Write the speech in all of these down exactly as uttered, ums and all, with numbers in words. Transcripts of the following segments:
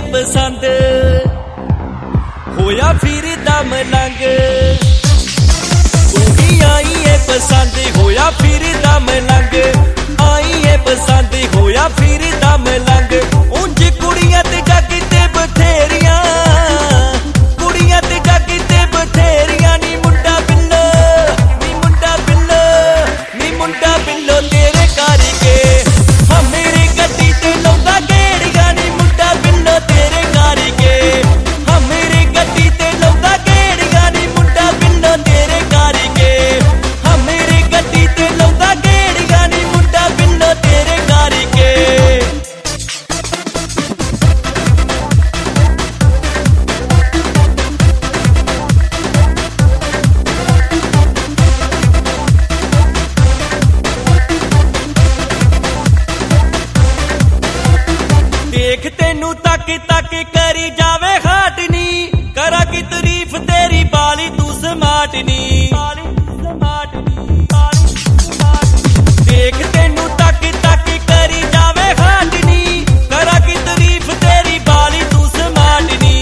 पसंद होया फिरदा मलंग तू ही आई है पसंद होया फिरदा मलंग आई है पसंद होया फिरदा मलंग उंज कुड़ियां ते जग ते बथेरियां कुड़ियां ते जग ते बथेरियां नी मुंडा बिल्लो नी मुंडा बिल्लो नी मुंडा बिल्लो तेरे करके हाँ मेरी गड्डी ते लौंदा गेड़ियां नी मुंडा बिल्लो तेरे करके हाँ मेरी गड्डी ते लौंदा गेड़ियां नी मुंडा बिल्लो तेरे करके हाँ मेरी गड्डी ते लौंदा गेड़ियां नी मुंडा बिल्लो तेरे करके देख तेनू तक तक करी जावे हाट नी करा की तारीफ तेरी बाली तू स्मार्ट नी देख तेनू तक तक करी जावे हाट नी करा की तारीफ तेरी बाली तू स्मार्ट नी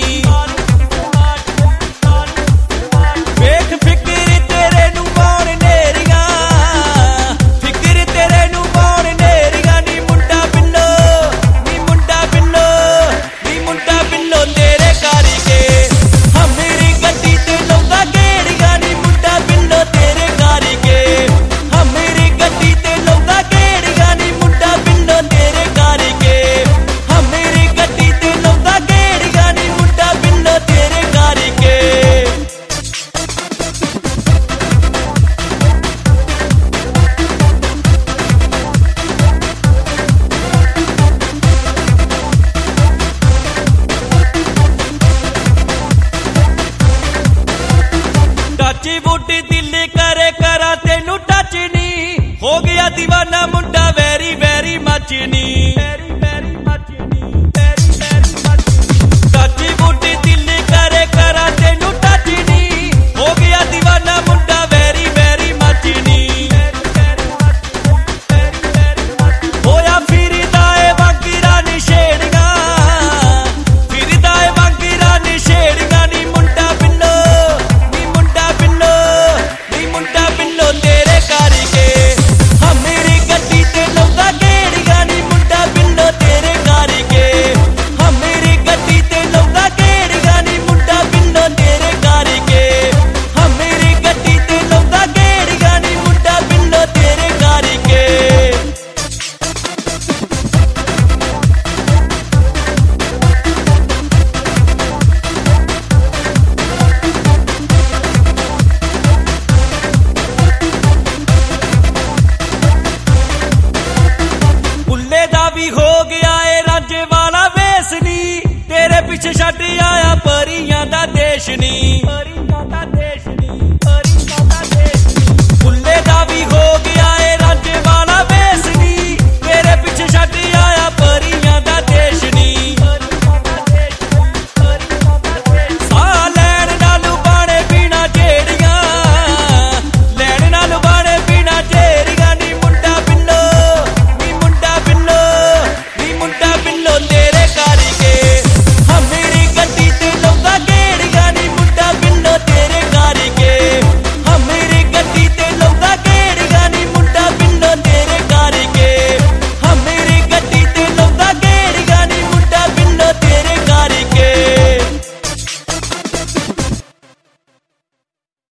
वेख फिक्र तेरे नू मौन नेरियां फिक्र तेरे नू मौन नेरियां नी मुंडा बिल्लो नी मुंडा बिल्लो नी मुंडा बिल्लो तेरे करके हाँ मेरी गड्डी ते लौंदा गेड़ियां नी मुंडा बिल्लो तेरे करके हाँ मेरी गड्डी ते लौंदा गेड़ियां नी मुंडा बिल्लो तेरे करके हाँ मेरी गड्डी ते लौंदा गेड़ियां नी मुंडा बिल्लो तेरे करके टच वुड दिल करे करा तेनू टच नी हो गया दीवाना मुंडा वेरी वेरी मच नी टच वुड दिल करे करा तेनू टच नी हो गया दीवाना मुंडा वेरी वेरी मच नी होया फिरदा ए वांगिरा नशेड़ियां फिरदा ए वांगिरा नशेड़ियां नी मुंडा बिल्लो नी मुंडा बिल्लो नी मुंडा बिल्लो तेरे करके हाँ मेरी गड्डी ते लौंदा गेड़ियां नी मुंडा बिल्लो तेरे करके हाँ मेरी गड्डी ते लौंदा गेड़ियां नी मुंडा बिल्लो तेरे करके हाँ मेरी गड्डी ते लौंदा गेड़ियां नी मुंडा बिल्लो तेरे करके बुल्ले दा भी हो गया ए रांझे वाला वेस नी तेरे पिछे छड्ड आया परियां दा देश नी